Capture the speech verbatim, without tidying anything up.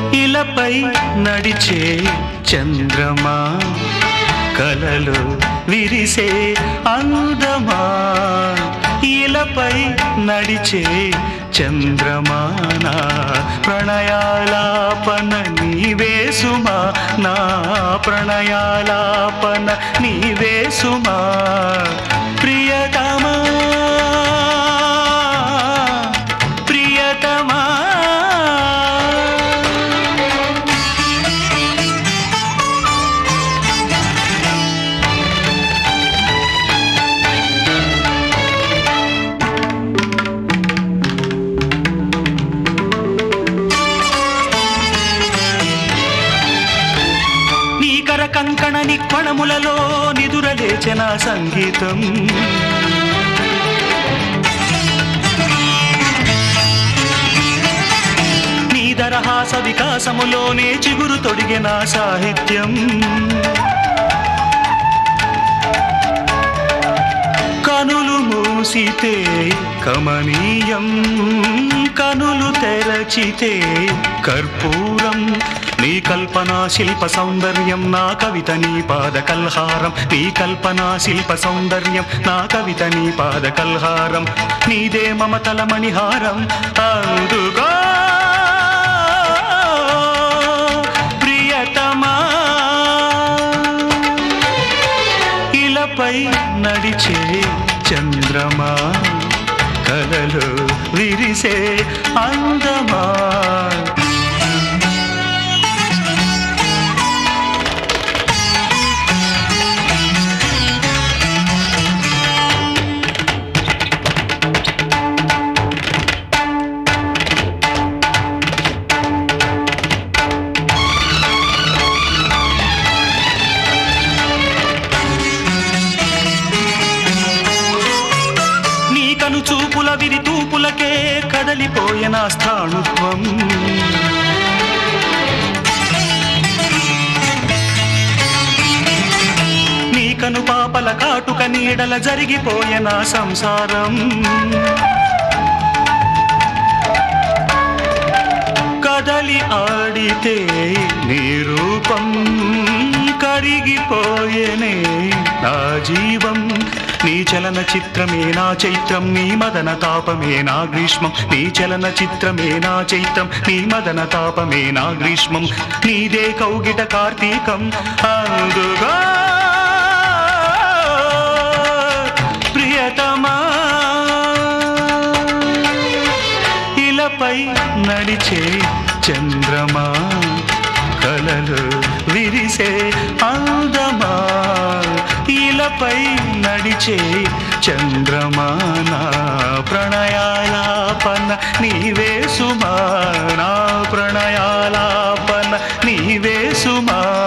ఇలపై నడిచే చంద్రమా కలలో విరిసే అందమా ఇలపై నడిచే చంద్రమానా ప్రణయాలాపన నీవే సుమా నా ప్రణయాలాపన నీవే సుమా ప్రియతమా ప్రియతమా కంకణ నిక్వణములలో నిదురలేచెన సంగీతం నీ దరహాస వికాసములోనే చిగురు తొడిగిన సాహిత్యం కనులు మూసితే కమనీయం కనులు తెరచితే కర్పూరం నీ కల్పనా శిల్ప సౌందర్యం నా కవిత నీ పాద కల్హారం నీ కల్పనా శిల్ప సౌందర్యం నా కవిత నీ పాద కల్హారం నీదే మమతల మణిహారం అందుకో ప్రియతమా ఇలపై నడిచే చంద్రమా కలలో విరిసే అందమా చూపుల విరి తూపులకే కదలిపోయిన స్థాణుత్వం నీ కను పాపల కాటుక నీడల జరిగిపోయిన సంసారం కదలి ఆడితే నీ రూపం కరిగిపోయేనే నా జీవం నీ చలన చిత్రమే నా చైత్రం నీ మదన తాపమే నా గ్రీష్మం నీ చలన చిత్రమే నా చైత్రం నీ మదన తాపమే నా గ్రీష్మం నీదే కౌగిట కార్తీకం అందుగా ప్రియతమా ఇలపై నడిచే చంద్రమా కలలు విరిసే అందమా ఇలపై నడిచే చంద్రమా నా ప్రణయాలాపన నీవే సుమా నా ప్రణయాలాపన నీవే సుమా